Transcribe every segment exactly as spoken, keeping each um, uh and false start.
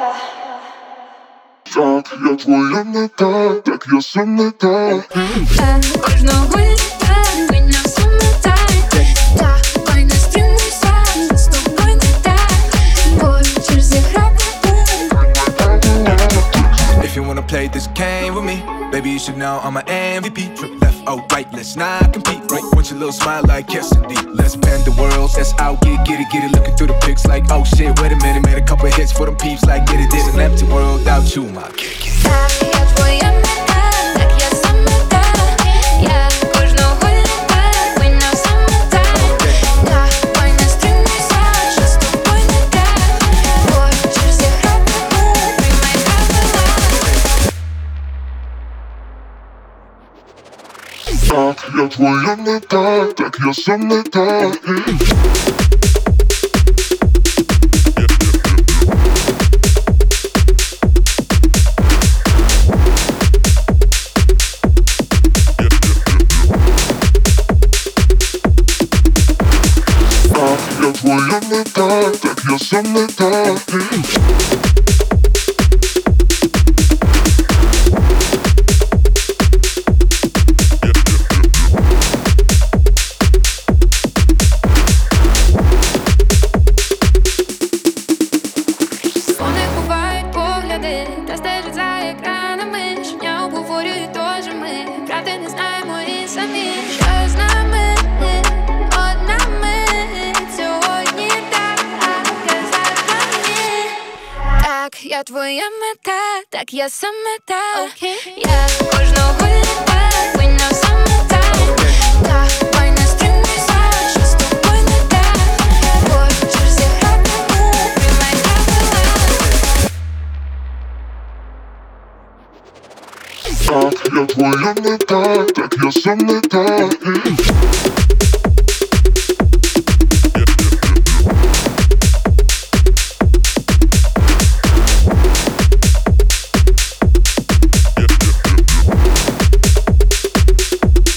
Так, я твоя мета, так я сам не так. Кожного літа війна сумнітає. Давай не стримуйся, з тобою не так. Хочеш зіграти? If you wanna play this game with me, baby, you should know I'm an M V P. Trip left, oh right, let's not compete. Right, want your little smile like yes indeed. Let's bend the world, let's out, get it, get it, get it. Looking through the pics like, oh shit, wait a minute, made a couple hits for them peeps like, get it, this an empty world without you, my kid. Так, я твоя мета, так я сам мета. Я кожного літа війна сумнітає. Давай не стримуйся, що з тобою не так. Хочеш зіграти? Приймай правила. Так, я твоя мета, так я сам не так. Так, я твоя мета, так я сам не так. Вони ховають погляди та стежать за екранами. Щодня обговорюють теж ми. Правди не знаємо і самі. Що з нами, одна мить. Сьогодні так, а завтра ні. Так, я твоя мета, так я сам мета. Я кожного літа війна сумнітає. Давай не стримуйся, що з тобою не так. Хочеш зіграти? Приймай правила. Так, я твоя мета, так я сам не так.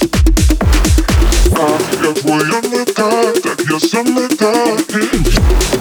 Так, я твоя мета, так я сам не так.